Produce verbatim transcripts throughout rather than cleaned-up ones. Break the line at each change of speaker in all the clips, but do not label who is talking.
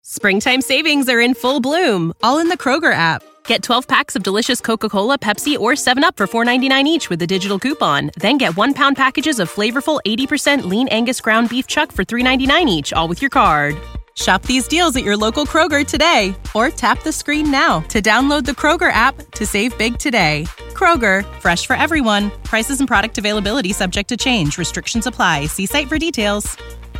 Springtime savings are in full bloom, all in the Kroger app. Get twelve packs of delicious Coca-Cola, Pepsi, or seven up for four ninety-nine each with a digital coupon. Then get one pound packages of flavorful eighty percent lean Angus ground beef chuck for three ninety-nine each, all with your card. Shop these deals at your local Kroger today, or tap the screen now to download the Kroger app to save big today. Kroger, fresh for everyone. Prices and product availability subject to change. Restrictions apply. See site for details.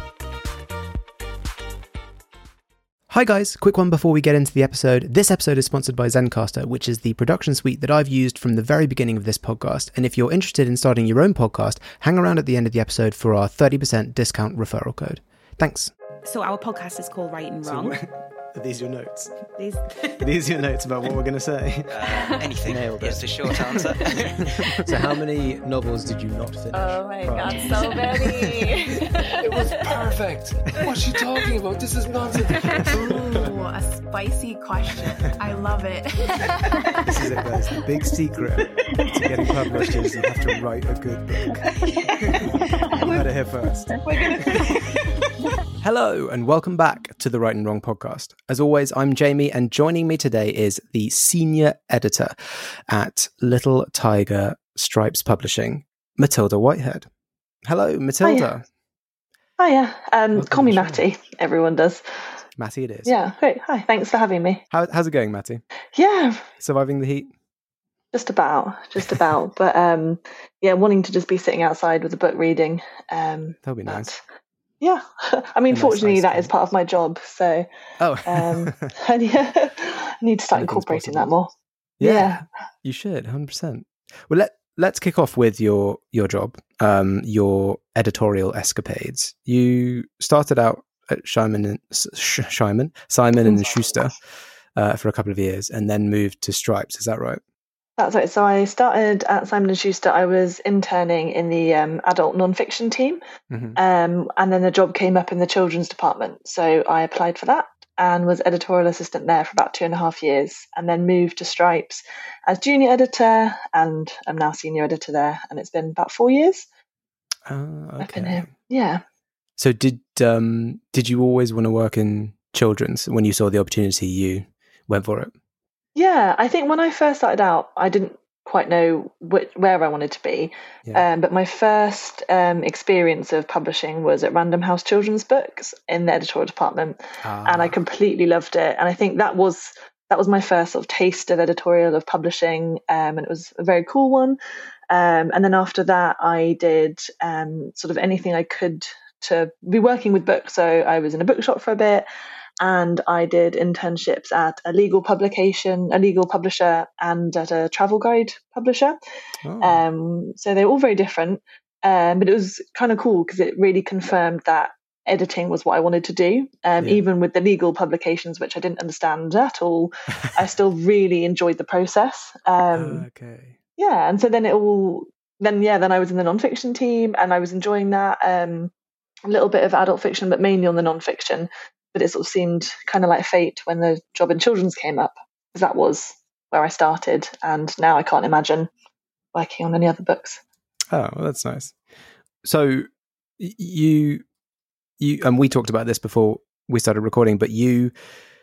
Hi guys, quick one before we get into the episode. This episode is sponsored by Zencastr, which is the production suite that I've used from the very beginning of this podcast. And if you're interested in starting your own podcast, hang around at the end of the episode for our thirty percent discount referral code. Thanks.
So our podcast is called Right and Wrong.
So, are these your notes?
These
Are these your notes about what we're going to say?
Uh, anything.
Nailed it.
It's a short answer.
So how many novels did you not finish?
Oh my
prior?
god, so many.
It was perfect. What's she talking about? This is nonsense.
Ooh, a spicy question. I love it.
This is it, guys. The big secret to getting published is you have to write a good book. You heard it here first. Hello, and welcome back to the Right and Wrong podcast. As always, I'm Jamie, and joining me today is the senior editor at Little Tiger Stripes Publishing, Matilda Whitehead. Hello, Matilda.
Hiya. Um,
Welcome
call me
to the
Matty. Everyone does.
Matty it is.
Yeah, great. Hi. Thanks for having me.
How, how's it going, Matty?
Yeah,
Surviving the heat?
just about, just about. But um, yeah, wanting to just be sitting outside with a book reading. Um,
That'll be
but,
nice.
Yeah, I mean,
A nice
fortunately,
ice
that
cream.
is part of my job. So
Oh.
um, and yeah, I need to start
Anything's
incorporating
possible.
that more.
Yeah,
Yeah.
you should, one hundred percent. Well, let, let's kick off with your your job, um, your editorial escapades. You started out at Simon and, Sh- Simon, Simon and Schuster uh, for a couple of years and then moved to Stripes. Is that right?
That's right. So I started at Simon and Schuster. I was interning in the um, adult nonfiction team,
Mm-hmm.
um, and then the job came up in the children's department. So I applied for that and was editorial assistant there for about two and a half years, and then moved to Stripes as junior editor, and I'm now senior editor there. And it's been about four years
Oh,
I've been
okay.
here. Yeah.
So did um, did you always want to work in children's? When you saw the opportunity, you went for it?
Yeah, I think when I first started out, I didn't quite know wh- where I wanted to be.
Yeah.
Um, but my first um, experience of publishing was at Random House Children's Books in the editorial department, and I
Ah,
completely loved it. And I think that was that was my first sort of taste of editorial, of publishing, um, and it was a very cool one. Um, and then after that, I did um, sort of anything I could to be working with books. So I was in a bookshop for a bit. And I did internships at a legal publication, a legal publisher, and at a travel guide publisher.
oh.
Um, so they're all very different, um, but it was kind of cool because it really confirmed that editing was what I wanted to do. Um,
Yeah.
Even with the legal publications, which I didn't understand at all, I still really enjoyed the process. Um,
okay.
yeah, and so then it all, then yeah, then I was in the nonfiction team, and I was enjoying that. Um, a little bit of adult fiction, but mainly on the nonfiction. But it sort of seemed kind of like fate when the job in children's came up, because that was where I started, and now I can't imagine working on any other books.
Oh, well, that's nice. So y- you, you, and we talked about this before we started recording, but you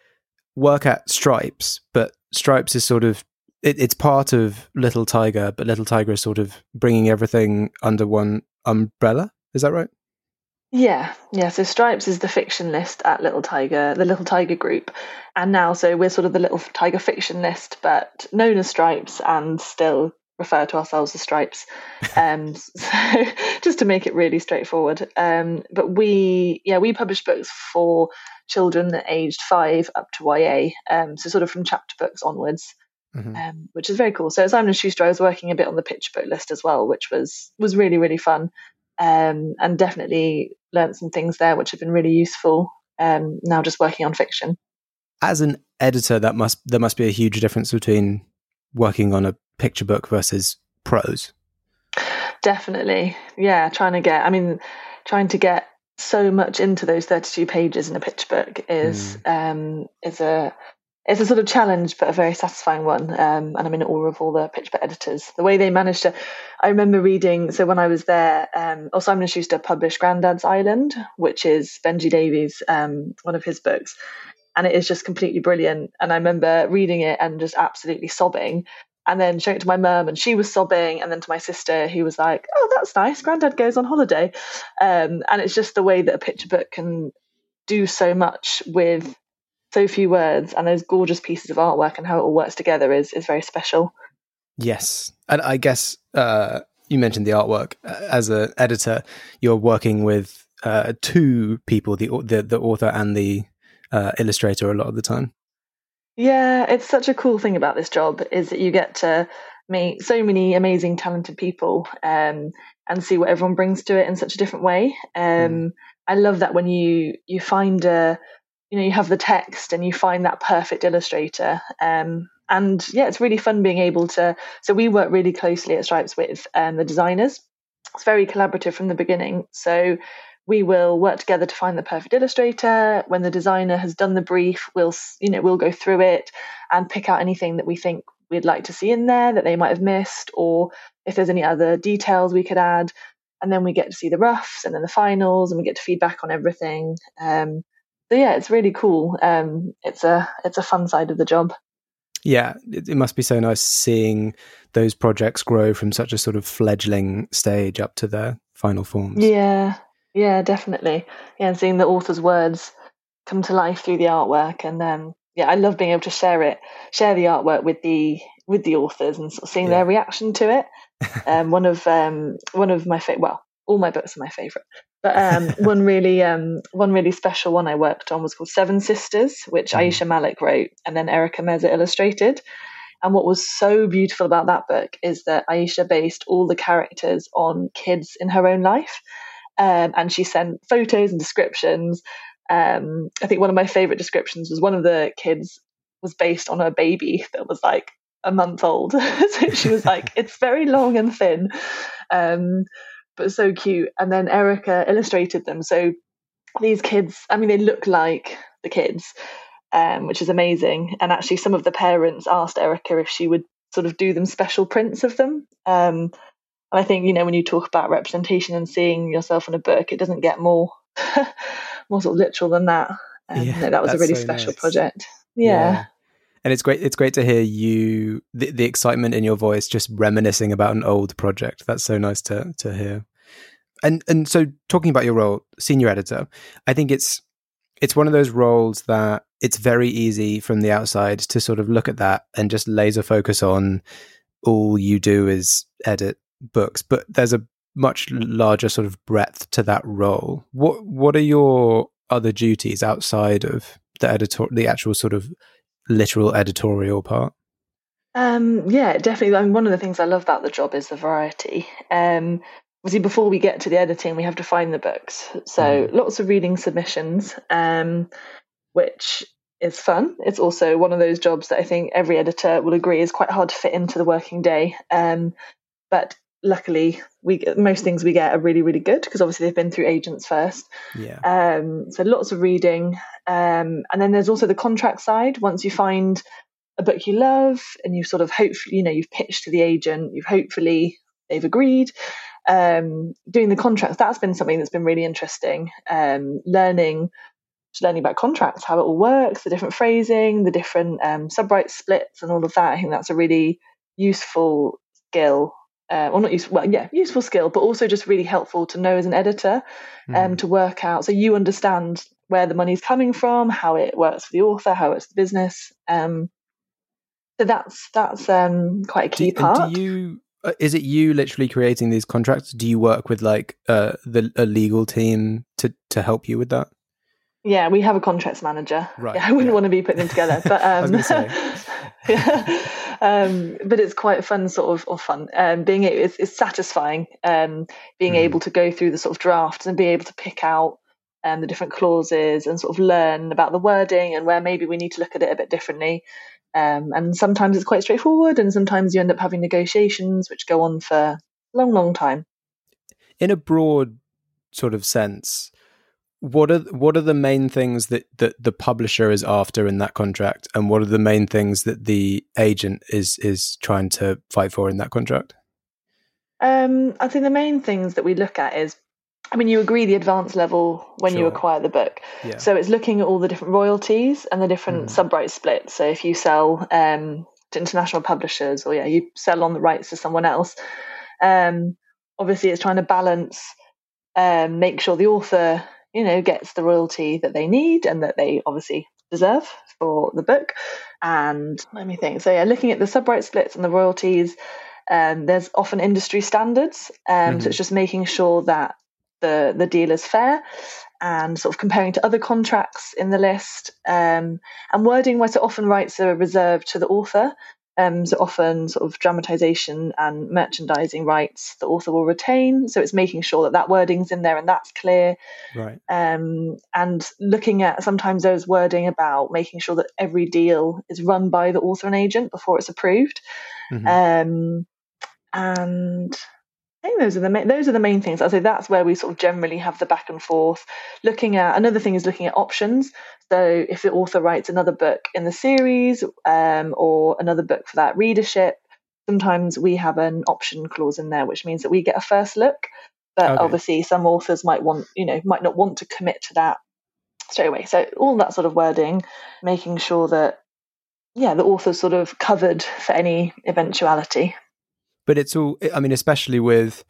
work at Stripes, but Stripes is sort of, it, it's part of Little Tiger, but Little Tiger is sort of bringing everything under one umbrella. Is that right?
Yeah, yeah. So Stripes is the fiction list at Little Tiger, the Little Tiger group, and now so we're sort of the Little Tiger fiction list, but known as Stripes, and still refer to ourselves as Stripes. Um, so just to make it really straightforward. Um, but we, yeah, we publish books for children aged five up to Y A, um, so sort of from chapter books onwards.
Mm-hmm.
Um, which is very cool. So at Simon and Schuster, I was working a bit on the picture book list as well, which was was really really fun. Um, and definitely learned some things there which have been really useful, um, now just working on fiction.
As an editor, that must there must be a huge difference between working on a picture book versus prose.
Definitely. Yeah, trying to get, I mean, trying to get so much into those thirty-two pages in a picture book is mm. um, is a it's a sort of challenge, but a very satisfying one. Um, and I'm in awe of all the picture book editors. The way they managed to, I remember reading, so when I was there, um, or Simon and Schuster published Grandad's Island, which is Benji Davies, um, one of his books. and it is just completely brilliant. And I remember reading it and just absolutely sobbing, and then showing it to my mum, and she was sobbing, and then to my sister, who was like, "Oh, that's nice. Granddad goes on holiday." Um, and it's just the way that a picture book can do so much with so few words, and those gorgeous pieces of artwork, and how it all works together is is very special.
Yes, and I guess uh, you mentioned the artwork. As an editor, you're working with uh, two people, the, the the author and the uh, illustrator, a lot of the time.
Yeah, it's such a cool thing about this job is that you get to meet so many amazing, talented people, um, and see what everyone brings to it in such a different way. Um, mm. I love that when you you find a, you know, you have the text and you find that perfect illustrator. Um, and yeah, it's really fun being able to. So we work really closely at Stripes with um, the designers. It's very collaborative from the beginning. So we will work together to find the perfect illustrator. When the designer has done the brief, we'll, you know, we'll go through it and pick out anything that we think we'd like to see in there that they might have missed, or if there's any other details we could add. And then we get to see the roughs and then the finals, and we get to feedback on everything. Um, so yeah, it's really cool. Um, it's a it's a fun side of the job.
Yeah, it, it must be so nice seeing those projects grow from such a sort of fledgling stage up to their final forms.
Yeah. Yeah, definitely. Yeah, and seeing the author's words come to life through the artwork, and um, yeah, I love being able to share it, share the artwork with the with the authors, and sort of seeing yeah. their reaction to it. Um, one of um, one of my favorite, well, all my books are my favorite, but um, one really um, one really special one I worked on was called Seven Sisters, which mm. Aisha Malik wrote, and then Erica Meza illustrated. And what was so beautiful about that book is that Aisha based all the characters on kids in her own life. Um, and she sent photos and descriptions. Um, I think one of my favorite descriptions was one of the kids was based on a baby that was like a month old. So she was like, it's very long and thin, um, but so cute. And then Erica illustrated them. So these kids, I mean, they look like the kids, um, which is amazing. And actually some of the parents asked Erica if she would sort of do them special prints of them. Um, And I think, you know, when you talk about representation and seeing yourself in a book, it doesn't get more more sort of literal than that. Um, yeah, no, that was a really so special nice. project. Yeah. yeah.
And it's great. It's great to hear you, the, the excitement in your voice, just reminiscing about an old project. That's so nice to to hear. And and so talking about your role, senior editor, I think it's it's one of those roles that it's very easy from the outside to sort of look at that and just laser focus on all you do is edit books, but there's a much larger sort of breadth to that role. What what are your other duties outside of the editor, the actual sort of literal editorial part?
Um, yeah, definitely. I mean, one of the things I love about the job is the variety. Um, obviously, before we get to the editing, we have to find the books. So mm. lots of reading submissions, um, which is fun. It's also one of those jobs that I think every editor will agree is quite hard to fit into the working day. Um, but luckily, we most things we get are really, really good because obviously they've been through agents first.
Yeah.
Um, so lots of reading, um, and then there's also the contract side. Once you find a book you love, and you've sort of hopefully, you know, you've pitched to the agent, you've hopefully they've agreed. Um, doing the contracts, that's been something that's been really interesting. Um, learning, just learning about contracts, how it all works, the different phrasing, the different um, sub-right splits, and all of that. I think that's a really useful skill. Uh, or not useful, well, yeah, useful skill, but also just really helpful to know as an editor, um, mm. to work out. So you understand where the money's coming from, how it works for the author, how it's the business. Um, so that's that's um, quite a key
do,
part.
Do you? Uh, is it you literally creating these contracts? Do you work with like uh, the a legal team to to help you with that?
Yeah, we have a contracts manager.
Right.
Yeah, I wouldn't
yeah.
want to be putting them together, but um,
I was going to say.
yeah. Um, but it's quite fun, sort of, or fun. Um, being it's, it's satisfying. Um, being mm. able to go through the sort of drafts and be able to pick out um, the different clauses and sort of learn about the wording and where maybe we need to look at it a bit differently. Um, and sometimes it's quite straightforward, and sometimes you end up having negotiations which go on for a long, long time.
In a broad sort of sense, what are what are the main things that, that the publisher is after in that contract, and what are the main things that the agent is is trying to fight for in that contract?
Um, I think the main things that we look at is I mean, you agree the advanced level when you
Sure.
acquire the book.
Yeah.
So it's looking at all the different royalties and the different
Mhm.
sub-right splits. So if you sell um, to international publishers, or yeah, you sell on the rights to someone else, um, obviously it's trying to balance, um, make sure the author, you know, gets the royalty that they need and that they obviously deserve for the book. And let me think. So yeah, looking at the sub-right splits and the royalties, um, there's often industry standards. Um,
Mhm.
So it's just making sure that the the deal is fair, and sort of comparing to other contracts in the list, um, and wording where so often rights are reserved to the author. Um, so often sort of dramatization and merchandising rights the author will retain. So it's making sure that that wording's in there and that's clear.
Right.
Um, and looking at sometimes there's wording about making sure that every deal is run by the author and agent before it's approved.
Mhm.
Um, and I think those are the main, those are the main things. I'd say that's where we sort of generally have the back and forth. Looking at another thing is looking at options. So if the author writes another book in the series, um, or another book for that readership, sometimes we have an option clause in there, which means that we get a first look. But
Okay.
obviously, some authors might want, you know, might not want to commit to that straight away. So all that sort of wording, making sure that, yeah, the author's sort of covered for any eventuality.
But it's all, I mean, especially with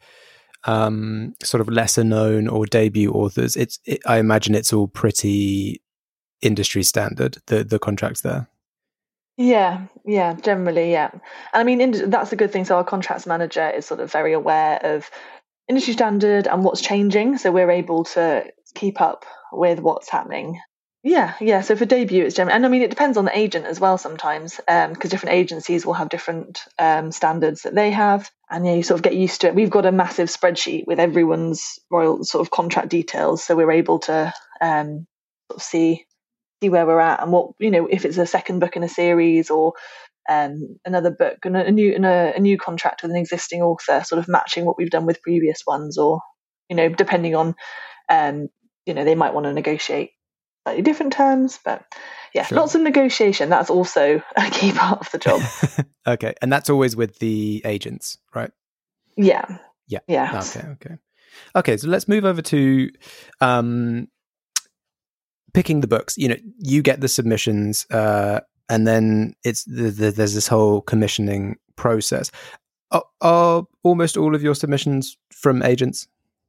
um, sort of lesser known or debut authors, it's, it, I imagine it's all pretty industry standard, the, the contracts there.
Yeah, yeah, generally, yeah. And I mean, in, that's a good thing. So our contracts manager is sort of very aware of industry standard and what's changing. So we're able to keep up with what's happening. Yeah, yeah. So for debut, it's generally, and I mean, it depends on the agent as well sometimes, because um, different agencies will have different um, standards that they have, and yeah, you sort of get used to it. We've got a massive spreadsheet with everyone's royal sort of contract details, so we're able to um, sort of see see where we're at and what, you know, if it's a second book in a series or um, another book and a, a new and a, a new contract with an existing author, sort of matching what we've done with previous ones, or you know, depending on, um, you know, they might want to negotiate slightly different terms, but yeah,
Sure.
lots of negotiation. That's also a key part of the job.
Okay, and that's always with the agents, right?
Yeah,
Yeah.
yeah.
Okay. Okay. Okay. So let's move over to um, picking the books. You know, you get the submissions, uh, and then it's the, the, there's this whole commissioning process. Are, are almost all of your submissions from agents?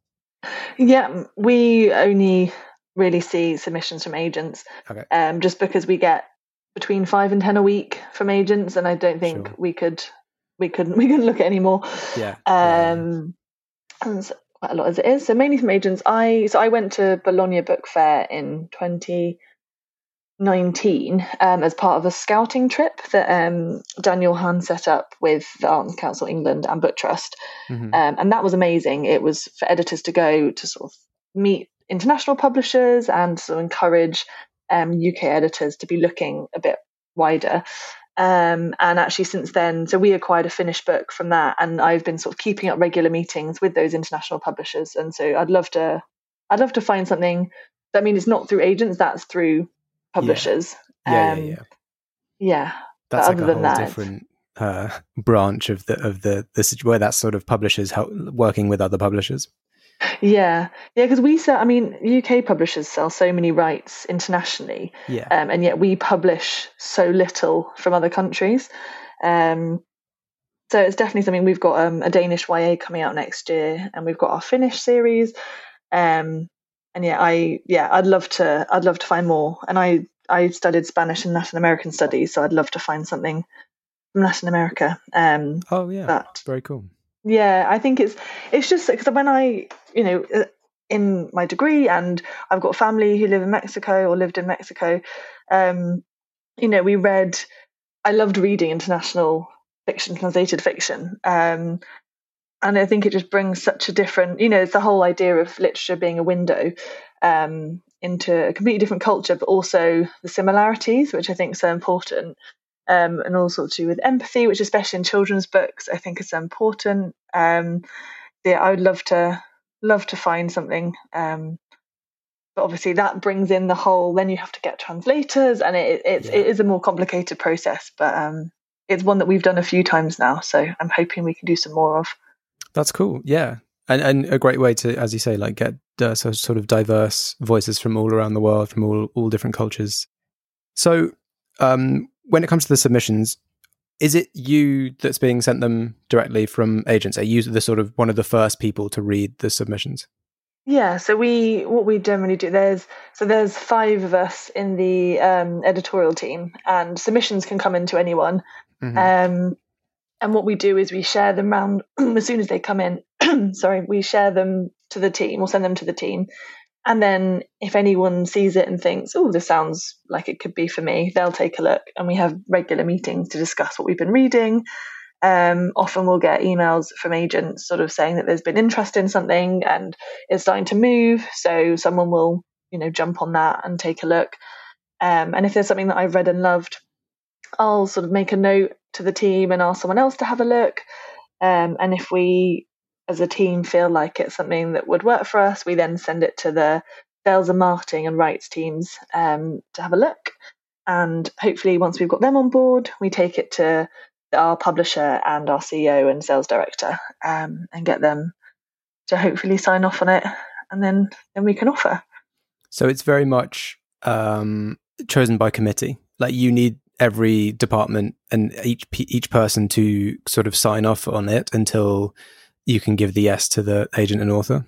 Yeah, we only really see submissions from agents,
Okay.
um, just because we get between five and ten a week from agents, and I don't think
Sure.
we could we couldn't we couldn't look at any more.
Yeah. Yeah,
Um, and it's quite a lot as it is. So mainly from agents. I so I went to Bologna Book Fair in twenty nineteen um, as part of a scouting trip that um, Daniel Hahn set up with the Arts Council England and Book Trust.
Mhm.
Um, and that was amazing. It was for editors to go to sort of meet international publishers and sort of encourage um, U K editors to be looking a bit wider. Um, and actually since then, so we acquired a finished book from that, and I've been sort of keeping up regular meetings with those international publishers. And so I'd love to, I'd love to find something. I mean, it's not through agents; that's through publishers.
Yeah.
um,
yeah. Yeah.
yeah.
That's
But
like
other
a
than
whole
that,
different uh, branch of the of the the situ- where that's sort of publishers help, working with other publishers.
Yeah, yeah, because we sell. I mean, U K publishers sell so many rights internationally,
Yeah.
um, and yet we publish so little from other countries. Um, so it's definitely something. We've got um, a Danish Y A coming out next year, and we've got our Finnish series. Um, and yeah, I yeah, I'd love to. I'd love to find more. And I I studied Spanish and Latin American studies, so I'd love to find something from Latin America. Um,
Oh yeah.
but
Very cool.
yeah, I think it's it's just because when I, you know, uh, in my degree, and I've got family who live in Mexico or lived in Mexico, um, you know, we read, I loved reading international fiction, translated fiction. Um, and I think it just brings such a different, you know, it's the whole idea of literature being a window um, into a completely different culture, but also the similarities, which I think are so important. Um, and also to do with empathy, which especially in children's books, I think is so important. Um, yeah, I would love to love to find something. Um, but obviously that brings in the whole, then you have to get translators, and it, it's,
Yeah.
it is a more complicated process, but um, it's one that we've done a few times now. So I'm hoping we can do some more of.
That's cool. Yeah. And, and a great way to, as you say, like get uh, so sort of diverse voices from all around the world, from all, all different cultures. So um, when it comes to the submissions, is it you that's being sent them directly from agents? Are you the sort of one of the first people to read the submissions?
Yeah, so we what we generally do there's so there's five of us in the um, editorial team, and submissions can come into anyone. Mm-hmm. Um, and what we do is we share them around as soon as they come in. Sorry, we share them to the team or send them to the team, and then if anyone sees it and thinks, "Oh, this sounds like it could be for me," they'll take a look, and we have regular meetings to discuss what we've been reading. Um, often we'll get emails from agents sort of saying that there's been interest in something and it's starting to move. So someone will, you know, jump on that and take a look. Um, and if there's something that I've read and loved, I'll sort of make a note to the team and ask someone else to have a look. Um, and if we, as a team, feel like it's something that would work for us, we then send it to the sales and marketing and rights teams um, to have a look. And hopefully once we've got them on board, we take it to our publisher and our C E O and sales director um, and get them to hopefully sign off on it, and then then we can offer.
So it's very much um, chosen by committee. Like you need every department and each each person to sort of sign off on it until you can give the yes to the agent and author.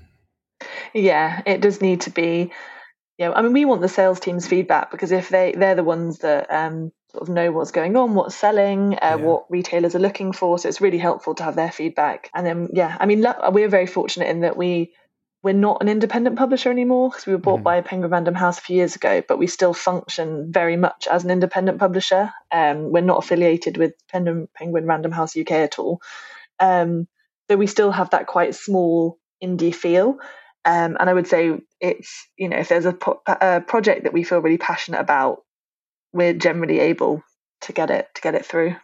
Yeah, it does need to be. Yeah, I mean, we want the sales team's feedback, because if they they're the ones that um, sort of know what's going on, what's selling, uh, yeah. what retailers are looking for. So it's really helpful to have their feedback. And then, yeah, I mean, we're very fortunate in that we we're not an independent publisher anymore, because we were bought mm. by Penguin Random House a few years ago, but we still function very much as an independent publisher. Um, we're not affiliated with Penguin, Penguin Random House U K at all. Um, so we still have that quite small indie feel. Um, and I would say it's, you know, if there's a, po- a project that we feel really passionate about, we're generally able to get it to get it through.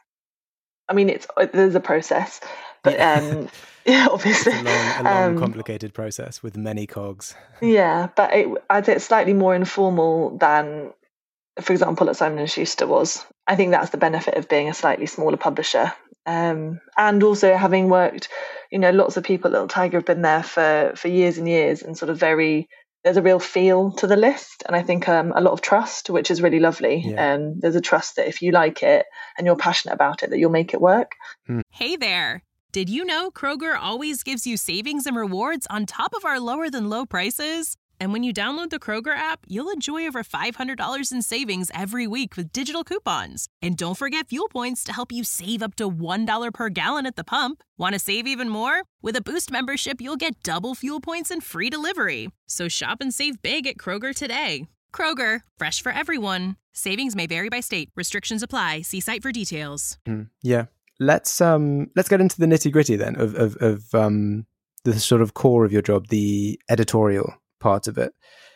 I mean, it's there's a process, but um, yeah, obviously,
it's a long, a long um, complicated process with many cogs.
Yeah, but it, I'd say it's slightly more informal than, for example, at Simon and Schuster was. I think that's the benefit of being a slightly smaller publisher. Um, and also having worked, you know, lots of people at Little Tiger have been there for, for years and years, and sort of very, there's a real feel to the list. And I think um, a lot of trust, which is really lovely.
Yeah.
Um, there's a trust that if you like it and you're passionate about it, that you'll make it work.
Mm.
Hey there. Did you know Kroger always gives you savings and rewards on top of our lower than low prices? And when you download the Kroger app, you'll enjoy over five hundred dollars in savings every week with digital coupons. And don't forget fuel points to help you save up to one dollar per gallon at the pump. Want to save even more? With a Boost membership, you'll get double fuel points and free delivery. So shop and save big at Kroger today. Kroger, fresh for everyone. Savings may vary by state. Restrictions apply. See site for details.
Mm, yeah. Let's um let's get into the nitty-gritty then of, of, of um the sort of core of your job, the editorial part of it.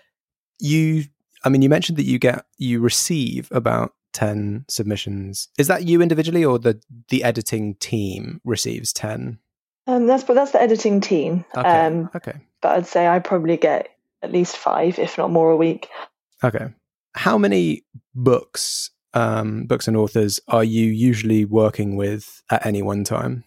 You, I mean, you mentioned that you get, you receive about ten submissions. Is that you individually, or the the editing team receives ten?
Um, that's but that's the editing team.
Okay.
Um,
okay.
But I'd say I probably get at least five, if not more, a week.
Okay. How many books, um, books and authors are you usually working with at any one time?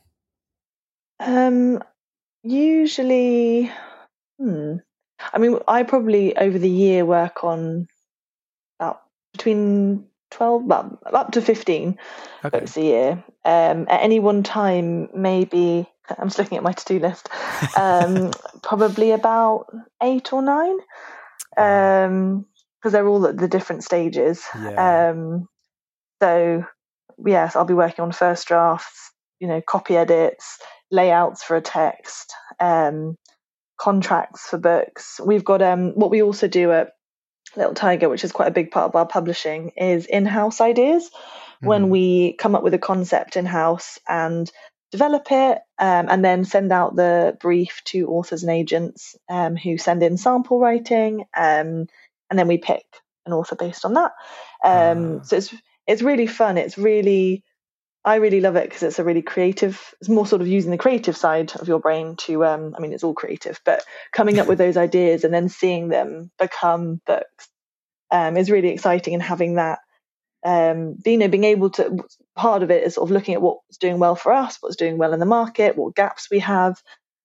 Um, usually, hmm. I mean, I probably over the year work on about between twelve, well, up to fifteen
okay.
books a year. Um, at any one time, maybe, I'm just looking at my to-do list, um, probably about eight or nine, because um, they're all at the different stages.
Yeah.
Um, so, yes, I'll be working on first drafts, you know, copy edits, layouts for a text, um, contracts for books. We've got um what we also do at Little Tiger, which is quite a big part of our publishing, is in-house ideas. Mm-hmm. When we come up with a concept in-house and develop it, um, and then send out the brief to authors and agents um, who send in sample writing, um, and then we pick an author based on that. Um, uh. So it's it's really fun. It's really I really love it because it's a really creative, it's more sort of using the creative side of your brain to, um, I mean, it's all creative, but coming up with those ideas and then seeing them become books um, is really exciting. And having that, um, you know, being able to, part of it is sort of looking at what's doing well for us, what's doing well in the market, what gaps we have,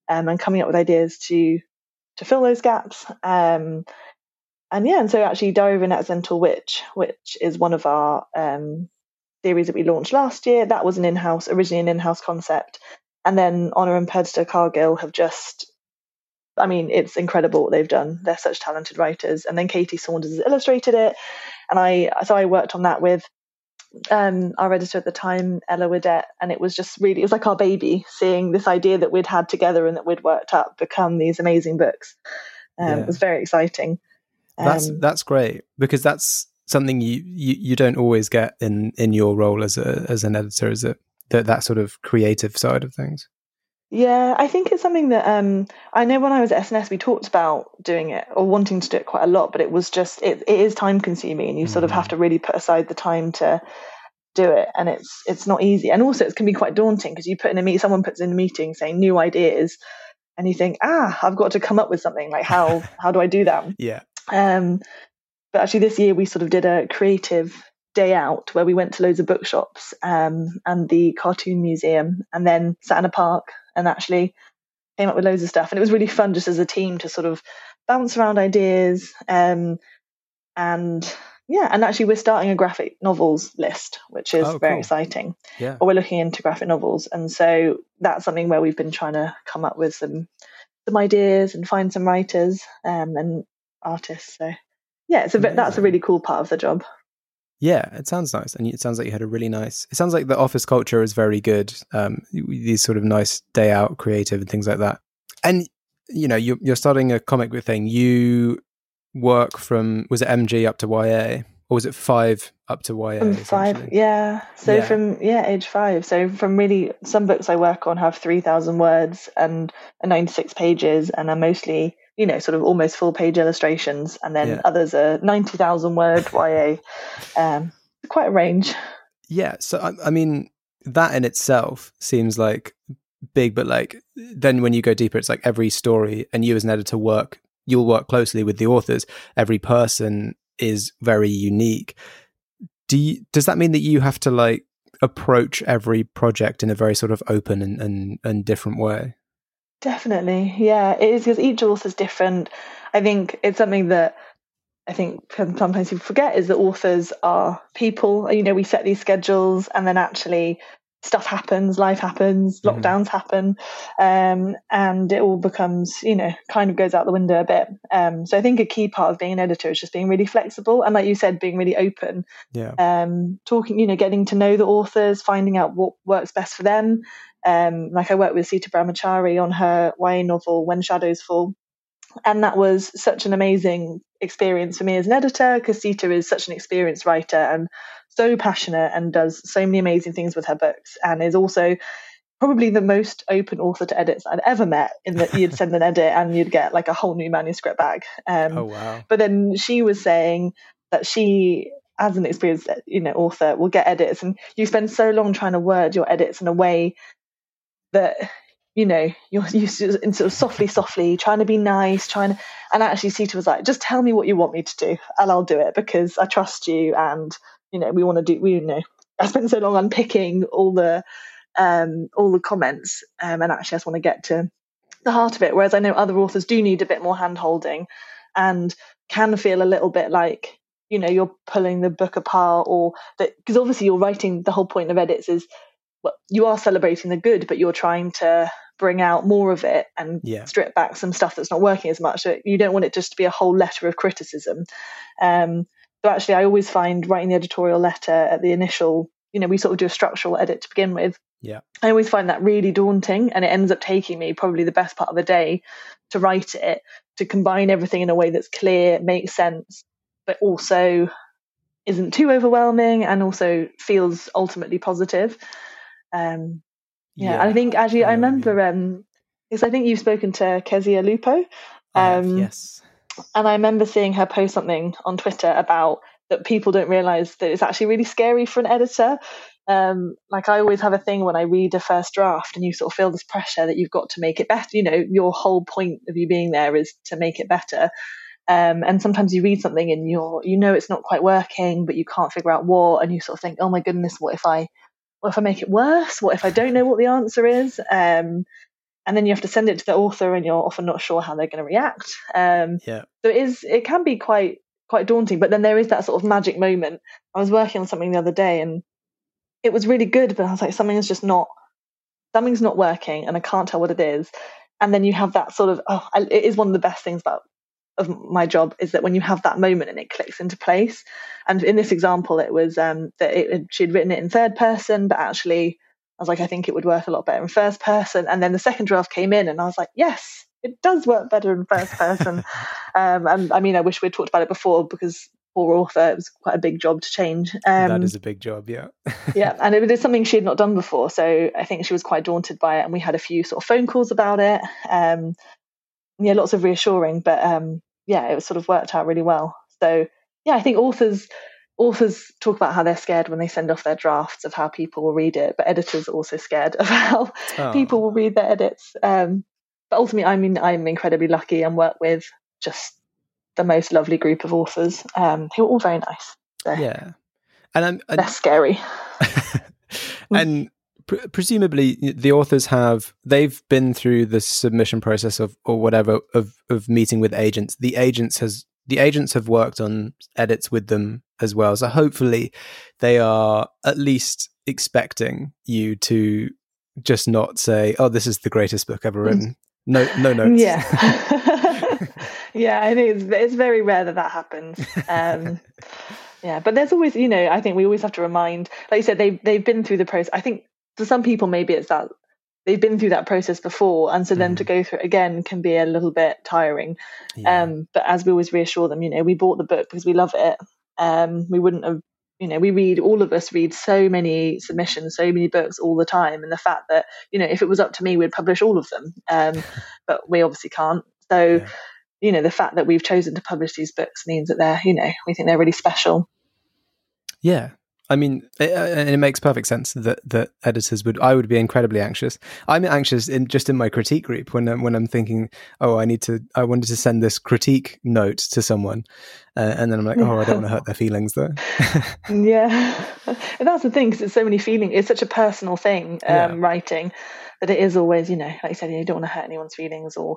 um, and coming up with ideas to to fill those gaps. Um, and yeah, and so actually Diary of an Accidental Witch, which is one of our um, series that we launched last year, that was an in-house, originally an in-house concept. And then Honor and Pedster Cargill have just, I mean, it's incredible what they've done. They're such talented writers. And then Katie Saunders has illustrated it. And I, so I worked on that with um, our editor at the time, Ella Widett. And it was just really, it was like our baby, seeing this idea that we'd had together and that we'd worked up become these amazing books. Um,
Yeah.
It was very exciting. Um,
That's that's great, because that's something you, you, you don't always get in, in your role as a as an editor, is it? That that sort of creative side of things.
Yeah, I think it's something that um, I know when I was at S N S, we talked about doing it or wanting to do it quite a lot, but it was just, it, it is time consuming, and you sort of have to really put aside the time to do it. And it's it's not easy. And also it can be quite daunting, because you put in a meet, someone puts in a meeting saying new ideas, and you think, ah, I've got to come up with something, like how, how do I do that?
Yeah.
Um, but actually this year we sort of did a creative day out where we went to loads of bookshops um, and the Cartoon Museum, and then sat in a park and actually came up with loads of stuff. And it was really fun just as a team to sort of bounce around ideas. Um, and yeah, and actually we're starting a graphic novels list, which is
Oh,
very
cool.
exciting.
Yeah.
Or we're looking into graphic novels. And so that's something where we've been trying to come up with some some ideas and find some writers um, and artists. So yeah, it's a bit, that's a
Amazing.
really cool part of the job.
Yeah, it sounds nice, and it sounds like you had a really nice. It sounds like the office culture is very good. Um, these sort of nice day out, creative, and things like that. And you know, you're you're starting a comic book thing. You work from, was it M G up to Y A, or was it five up to Y A?
From five,
essentially?
yeah. So
Yeah.
from yeah, age five. So from really, some books I work on have three thousand words and are ninety-six pages, and are mostly, you know, sort of almost full page illustrations, and then
Yeah.
others are ninety thousand word Y A. Um, quite a range.
Yeah. So I, I mean, that in itself seems like big, but like then when you go deeper, it's like every story, and you as an editor work, you'll work closely with the authors. Every person is very unique. Do you, does that mean that you have to like approach every project in a very sort of open and, and, and different way?
Definitely, yeah, it is, because each author's different. I think it's something that I think sometimes people forget, is that authors are people. You know, we set these schedules, and then actually stuff happens, life happens,
Mhm.
lockdowns happen, um, and it all becomes, you know, kind of goes out the window a bit. Um, so I think a key part of being an editor is just being really flexible, and like you said, being really open.
Yeah.
Um, talking, you know, getting to know the authors, finding out what works best for them. Um, like I worked with Sita Brahmachari on her Y A novel When Shadows Fall, and that was such an amazing experience for me as an editor, because Sita is such an experienced writer and so passionate and does so many amazing things with her books, and is also probably the most open author to edits I'd ever met, in that you'd send an edit and you'd get like a whole new manuscript back. Um,
Oh, wow.
but then she was saying that she, as an experienced, you know, author, will get edits, and you spend so long trying to word your edits in a way that, you know, you're used to sort of softly, softly trying to be nice, trying to, and actually Sita was like, just tell me what you want me to do and I'll do it, because I trust you, and, you know, we want to do, we, you know, I spent so long unpicking all the, um, all the comments, um, and actually I just want to get to the heart of it. Whereas I know other authors do need a bit more hand holding, and can feel a little bit like, you know, you're pulling the book apart, or that, because obviously you're writing, the whole point of edits is, well, you are celebrating the good, but you're trying to bring out more of it and
Yeah.
strip back some stuff that's not working as much. So you don't want it just to be a whole letter of criticism. Um, so actually, I always find writing the editorial letter at the initial, you know, we sort of do a structural edit to begin with.
Yeah.
I always find that really daunting, and it ends up taking me probably the best part of the day to write it, to combine everything in a way that's clear, makes sense, but also isn't too overwhelming, and also feels ultimately positive. Um, yeah, and I think actually I,
I know what you
remember um, because I think you've spoken to Kezia Lupo,
I have,
um,
yes.
and I remember seeing her post something on Twitter about that people don't realise that it's actually really scary for an editor. Um, like I always have a thing when I read a first draft, and you sort of feel this pressure that you've got to make it better. You know, your whole point of you being there is to make it better. Um, and sometimes you read something and you're, you know, it's not quite working, but you can't figure out what, and you sort of think, oh my goodness, what if I, what if I make it worse? What if I don't know what the answer is? Um, and then you have to send it to the author, and you're often not sure how they're going to react. Um,
Yeah.
So it is, it can be quite quite daunting. But then there is that sort of magic moment. I was working on something the other day, and it was really good, but I was like, something's just not, something's not working, and I can't tell what it is. And then you have that sort of, oh, it is one of the best things about of my job is that when you have that moment and it clicks into place. And in this example, it was um, that it, she'd written it in third person, but actually I was like, I think it would work a lot better in first person. And then the second draft came in, and I was like, yes, it does work better in first person. um, and I mean, I wish we'd talked about it before, because poor author, it was quite a big job to change. Um,
that is a big job, yeah.
yeah, and it was something she had not done before, so I think she was quite daunted by it. And we had a few sort of phone calls about it. Um, yeah, lots of reassuring, but um, yeah, it was sort of worked out really well. So yeah, I think authors authors talk about how they're scared when they send off their drafts of how people will read it, but editors are also scared of how
Oh.
people will read their edits. Um, but ultimately, I mean, I'm incredibly lucky and work with just the most lovely group of authors um, who are all very nice. So
Yeah. And I'm, and,
they're scary.
and pre- presumably the authors have, they've been through the submission process of, or whatever, of, of meeting with agents. The agents has, the agents have worked on edits with them as well. So hopefully they are at least expecting you to just not say, oh, this is the greatest book ever written. No, no notes.
Yeah. Yeah, I think it's, it's very rare that that happens. Um, yeah, but there's always, you know, I think we always have to remind, like you said, they've, they've been through the process. I think for some people, maybe it's that they've been through that process before. And so then
Mm.
to go through it again can be a little bit tiring.
Yeah.
Um, but as we always reassure them, you know, we bought the book because we love it. Um, we wouldn't have, you know, we read, all of us read so many submissions, so many books all the time. And the fact that, you know, if it was up to me, we'd publish all of them. Um, but we obviously can't. So,
Yeah.
you know, the fact that we've chosen to publish these books means that they're, you know, we think they're really special.
Yeah. I mean, it, and it makes perfect sense that, that editors would, I would be incredibly anxious. I'm anxious in just in my critique group when I'm, when I'm thinking, oh, I need to, I wanted to send this critique note to someone. Uh, and then I'm like, oh, I don't want to hurt their feelings though.
Yeah. And that's the thing, because it's so many feelings. It's such a personal thing, um,
Yeah.
writing, that it is always, you know, like you said, you don't want to hurt anyone's feelings, or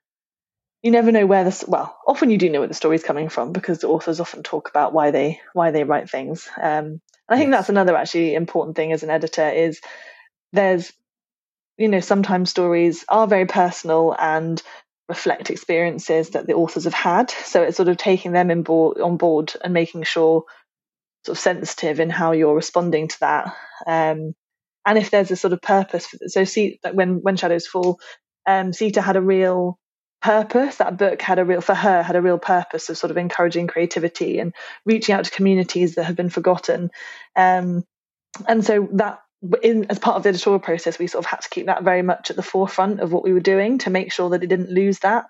you never know where this, well, often you do know where the story's coming from, because the authors often talk about why they, why they write things. Um, I think
Yes.
that's another actually important thing as an editor is there's, you know, sometimes stories are very personal and reflect experiences that the authors have had. So it's sort of taking them in board, on board and making sure sort of sensitive in how you're responding to that. Um, and if there's a sort of purpose, for, so see, like when, when Shadows Fall, um, Sita had a real purpose. That book had a real, for her, had a real purpose of sort of encouraging creativity and reaching out to communities that have been forgotten. Um, and so that, in, as part of the editorial process, we sort of had to keep that very much at the forefront of what we were doing to make sure that it didn't lose that.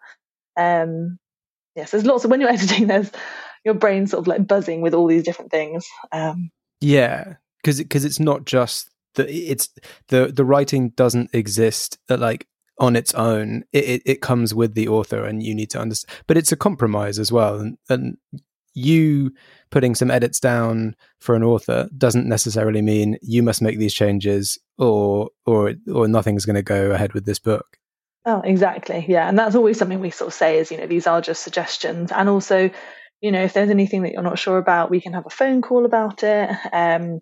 Um, yes, there's lots of, when you're editing, there's your brain sort of like buzzing with all these different things. Um,
Yeah. Cause, cause it's not just the, it's the, the writing doesn't exist uh, like on its own. It, it, it comes with the author, and you need to understand, but it's a compromise as well. And, and you putting some edits down for an author doesn't necessarily mean you must make these changes or, or, or nothing's going to go ahead with this book.
Oh, exactly. Yeah. And that's always something we sort of say is, you know, these are just suggestions. And also, you know, if there's anything that you're not sure about, we can have a phone call about it. Um,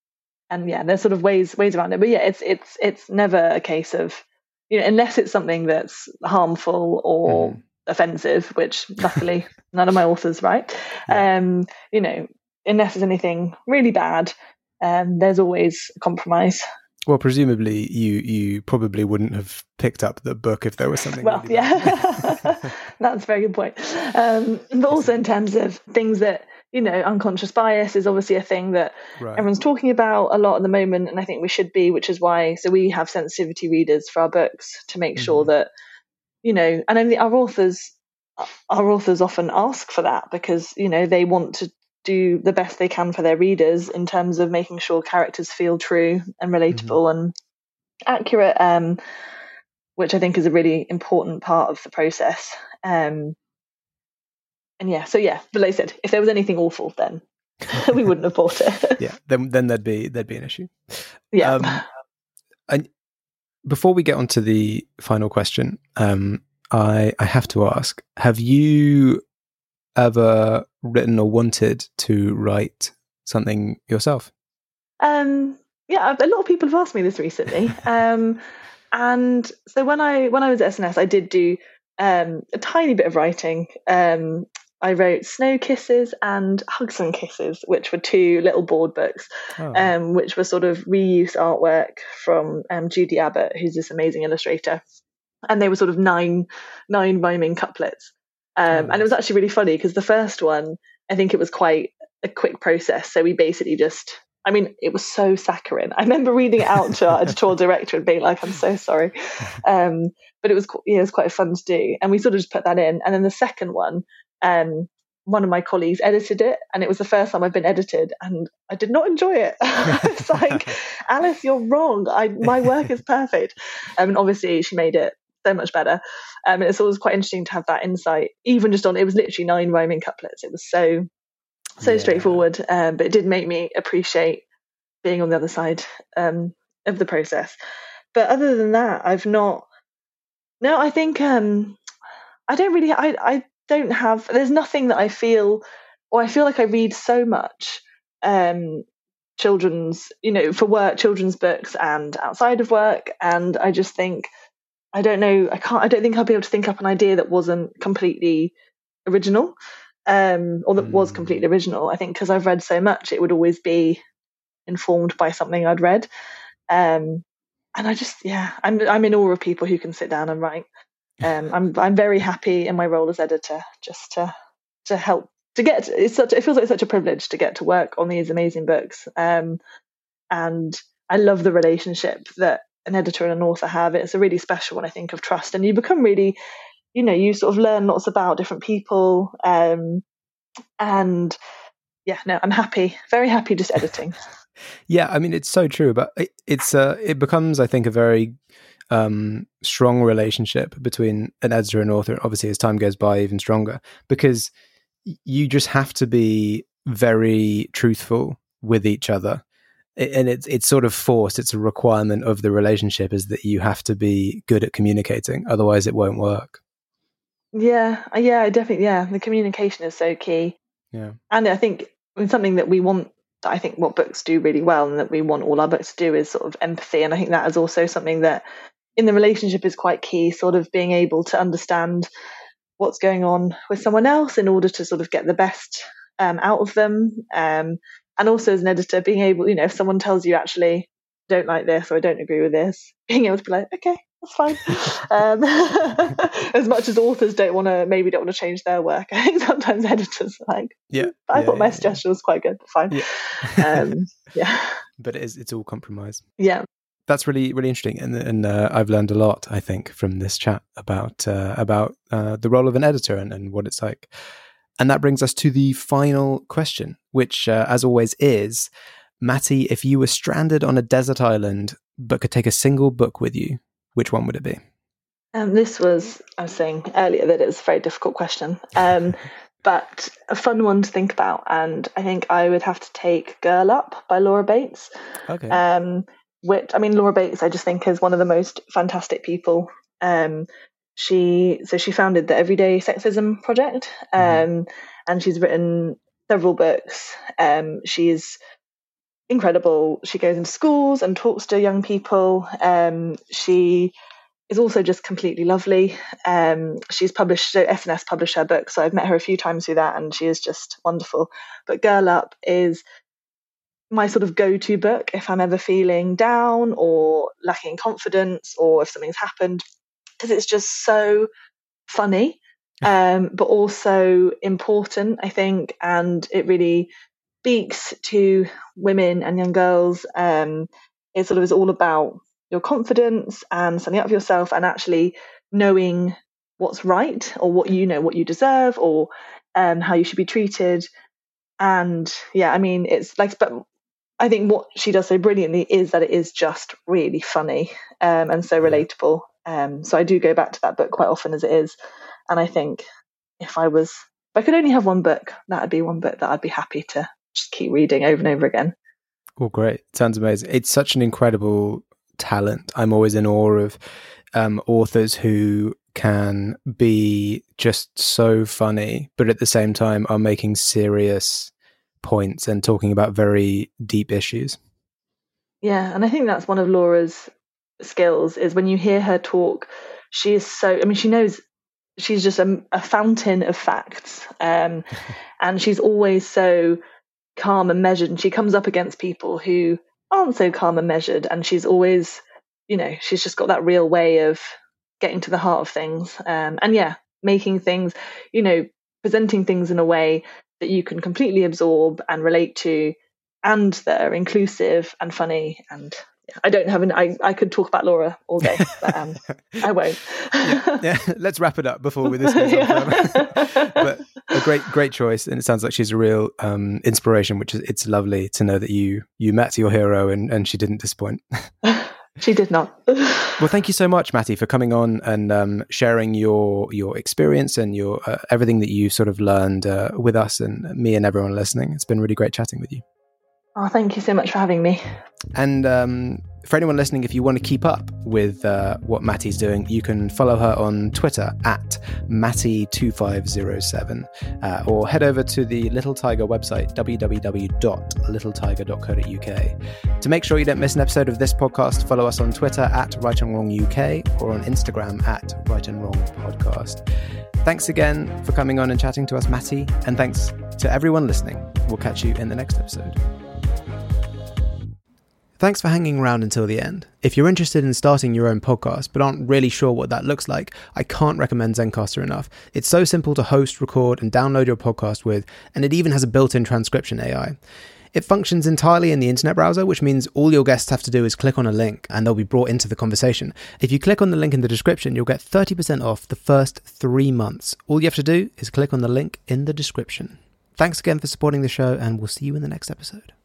and yeah, there's sort of ways, ways around it. But yeah, it's, it's, it's never a case of, you know, unless it's something that's harmful or
Mhm.
offensive, which luckily none of my authors write.
Yeah.
Um, you know, unless it's anything really bad, um, there's always a compromise.
Well, presumably you, you probably wouldn't have picked up the book if there was something.
Well,
really
yeah,
bad.
that's a very good point. Um, but also in terms of things that, you know, unconscious bias is obviously a thing that
Right.
everyone's talking about a lot at the moment, and I think we should be, which is why, so we have sensitivity readers for our books to make sure
Mhm.
that, you know, and only our authors, our authors often ask for that because, you know, they want to do the best they can for their readers in terms of making sure characters feel true and relatable and accurate, um, which I think is a really important part of the process. Um, and yeah, so yeah, but like I said, if there was anything awful, then we wouldn't have bought it.
Yeah. Then, then there'd be, there'd be an issue.
Yeah.
Um, and before we get on to the final question, um, I, I have to ask, have you ever written or wanted to write something yourself?
Um, yeah, a lot of people have asked me this recently. um, and so when I when I was at S N S, I did do um, a tiny bit of writing. Um, I wrote Snow Kisses and Hugs and Kisses, which were two little board books,
Oh.
um, which were sort of reuse artwork from um, Judy Abbott, who's this amazing illustrator. And they were sort of nine nine rhyming couplets. Um,
Oh, nice.
And it was actually really funny because the first one, I think it was quite a quick process. So we basically just, I mean, it was so saccharine. I remember reading it out to our editorial director and being like, I'm so sorry. Um, but it was, yeah, it was quite fun to do. And we sort of just put that in. And then the second one, um, one of my colleagues edited it, and it was the first time I've been edited, and I did not enjoy it. It's like, Alice, you're wrong. I, my work is perfect. Um, and obviously she made it so much better. Um, and it's always quite interesting to have that insight, even just on, it was literally nine rhyming couplets. It was so, so
Yeah.
straightforward. Um, but it did make me appreciate being on the other side um, of the process. But other than that, I've not, no, I think, um, I don't really, I, I don't have, there's nothing that I feel, or I feel like I read so much um, children's, you know, for work, children's books and outside of work. And I just think, I don't know, I can't, I don't think I'll be able to think up an idea that wasn't completely original, um, or that mm. was completely original. I think because I've read so much, it would always be informed by something I'd read. Um, and I just, yeah, I'm, I'm in awe of people who can sit down and write. Um, I'm I'm very happy in my role as editor, just to to help to get. It's such. It feels like such a privilege to get to work on these amazing books. Um, and I love the relationship that an editor and an author have. It's a really special one, I think, of trust, and you become really, you know, you sort of learn lots about different people. Um, and yeah, no, I'm happy, very happy, just editing.
Yeah, I mean, it's so true, but it, it's uh, it becomes, I think, a very um strong relationship between an editor and author, obviously as time goes by even stronger, because you just have to be very truthful with each other, and it's it's sort of forced. It's a requirement of the relationship, is that you have to be good at communicating, otherwise it won't work.
Yeah, yeah, definitely. Yeah, the communication is so key.
Yeah,
and I think I mean, something that we want, that I think what books do really well, and that we want all our books to do, is sort of empathy. And I think that is also something that in the relationship is quite key, sort of being able to understand what's going on with someone else in order to sort of get the best um, out of them. Um, and also as an editor, being able, you know, if someone tells you actually don't like this or I don't agree with this, being able to be like, okay, that's fine. um, as much as authors don't want to, maybe don't want to change their work, I think sometimes editors are like,
yeah,
I
yeah,
thought my
yeah,
suggestion
yeah.
was quite good, but fine.
Yeah.
um, yeah.
But it is, it's all compromise.
Yeah.
That's really, really interesting, and and uh, I've learned a lot, I think, from this chat about uh, about uh, the role of an editor and, and what it's like. And that brings us to the final question, which, uh, as always, is, Matty, if you were stranded on a desert island but could take a single book with you, which one would it be?
Um, this was, I was saying earlier that it was a very difficult question, um, but a fun one to think about. And I think I would have to take Girl Up by Laura Bates.
Okay.
Um, which, I mean, Laura Bates, I just think is one of the most fantastic people. Um, she, so she founded the Everyday Sexism Project, um, mm-hmm. and she's written several books. Um, she's incredible. She goes into schools and talks to young people. Um, she is also just completely lovely. Um, she's published, so S N S published her book, so I've met her a few times through that, and she is just wonderful. But Girl Up is my sort of go-to book if I'm ever feeling down or lacking confidence, or if something's happened, because it's just so funny, um, but also important, I think, and it really speaks to women and young girls. Um, it sort of is all about your confidence and standing up for yourself, and actually knowing what's right, or what you know, what you deserve, or um, how you should be treated. And yeah, I mean, it's like, but I think what she does so brilliantly is that it is just really funny, um, and so relatable. Um, so I do go back to that book quite often as it is. And I think if I was, if I could only have one book, that would be one book that I'd be happy to just keep reading over and over again.
Oh, great. Sounds amazing. It's such an incredible talent. I'm always in awe of um, authors who can be just so funny, but at the same time are making serious points and talking about very deep issues.
Yeah, and I think that's one of Laura's skills, is when you hear her talk, she is so, I mean, she knows, she's just a, a fountain of facts. Um, and she's always so calm and measured, and she comes up against people who aren't so calm and measured, and she's always, you know, she's just got that real way of getting to the heart of things. Um, and yeah, making things, you know, presenting things in a way that you can completely absorb and relate to, and that are inclusive and funny. And yeah, I don't have an, I, I could talk about Laura all day, but um, I won't.
yeah, yeah, let's wrap it up before we this goes on. But a great, great choice. And it sounds like she's a real um, inspiration, which is, it's lovely to know that you, you met your hero and, and she didn't disappoint.
She did not.
Well, thank you so much, Matty, for coming on and um, sharing your your experience and your uh, everything that you sort of learned uh, with us and me and everyone listening. It's been really great chatting with you.
Oh, thank you so much for having me.
And um, for anyone listening, if you want to keep up with uh, what Matty's doing, you can follow her on Twitter at Matty two five zero seven uh, or head over to the Little Tiger website, w w w dot little tiger dot co dot u k. To make sure you don't miss an episode of this podcast, follow us on Twitter at Right and Wrong U K or on Instagram at Right and Wrong Podcast. Thanks again for coming on and chatting to us, Matty, and thanks to everyone listening. We'll catch you in the next episode. Thanks for hanging around until the end. If you're interested in starting your own podcast but aren't really sure what that looks like, I can't recommend Zencastr enough. It's so simple to host, record, and download your podcast with, and it even has a built-in transcription A I. It functions entirely in the internet browser, which means all your guests have to do is click on a link and they'll be brought into the conversation. If you click on the link in the description, you'll get thirty percent off the first three months. All you have to do is click on the link in the description. Thanks again for supporting the show, and we'll see you in the next episode.